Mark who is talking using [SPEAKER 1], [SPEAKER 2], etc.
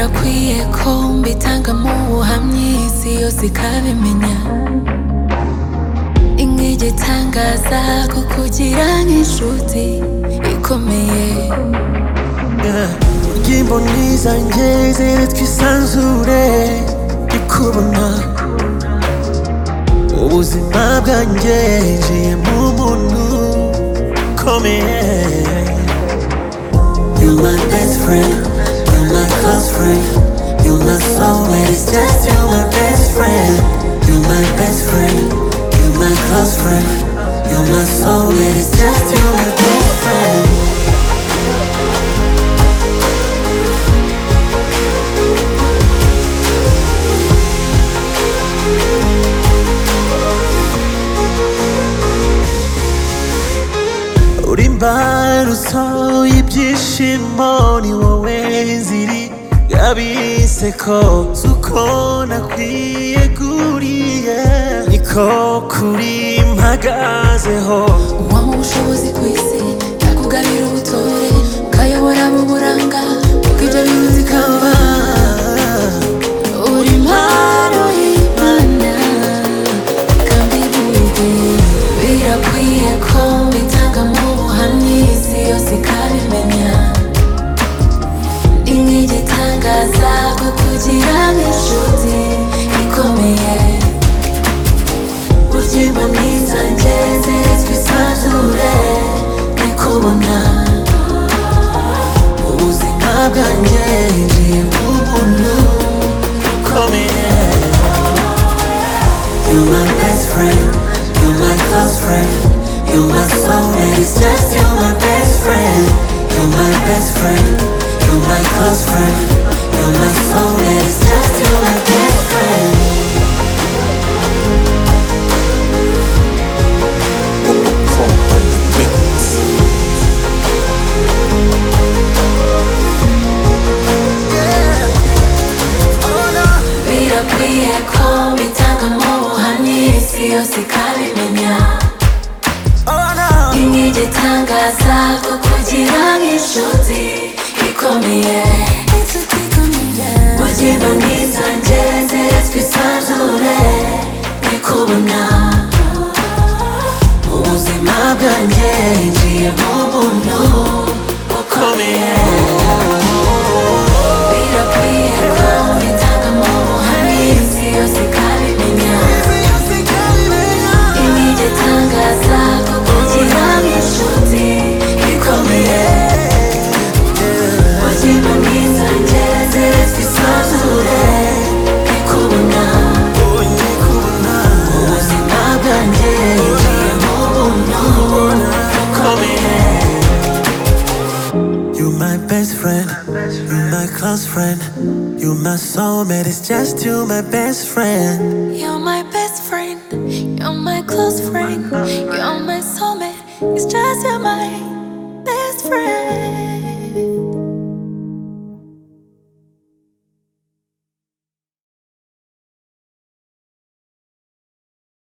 [SPEAKER 1] birakwiye ko mbitanga mu buhamya isi yose ikabimenya. Ink'igitangaza kukugira nk'inshuti ikomeye.
[SPEAKER 2] Urya imboni zanjye ziri twisanzure ikubona. Ubuzima bwanjye njiye mu muntu ukomeye. You're my best friend, you're my close friend, you're my soulmate, it's just you my best friend. You're my best friend, you're my close friend, you're my soulmate, it's just you my best friend. Uri imbarutso y'ibyishimo, ni wowe nziri y'abiseko z'uko nakwiyeguriye, niko kuri mpagazeho.
[SPEAKER 1] Uwampa ubushobozi ku isi yakugabira ubutore, ukayobora mu buranga kuko ibyo bintu zikaba. Uri impano y'Imana kandi burya birakwiye ko mbitanga mu buhamya isi yose ikabimenya. Ni nk'igitangaza kukugira nk'inshuti ikomeye. Burya imboni zanjye ziri twisanzure nikubona.
[SPEAKER 2] Ubuzima bwanjye njiye mu muntu ukomeye. You're my best friend, you're my close friend, you're my soulmate, it's just you my best friend. You're my best friend, you're my close friend, you're my soulmate, it's just you my best friend.
[SPEAKER 1] Birakwiye ko mbitanga mu buhamya isi yose ikabimenya. Ni nk'igitangaza kukugira nk'inshuti ikomeye. Burya imboni zanjye ziri twisanzure nikubona.
[SPEAKER 2] Ubuzima bwanjye njiye mu muntu ukomeye.
[SPEAKER 1] Birakwiye ko mbitanga mu buhamya isi yose ikabimenya. Ni nk'igitangaza kukugira nk'inshuti ikomeye. Burya imboni zanjye ziri twisanzure nikubona.
[SPEAKER 2] Ubuzima bwanjye njiye mu muntu ukomeye. You're my best friend, you're my close friend, you're my soulmate, it's just you my best friend.
[SPEAKER 1] You're my best friend, you're my close friend,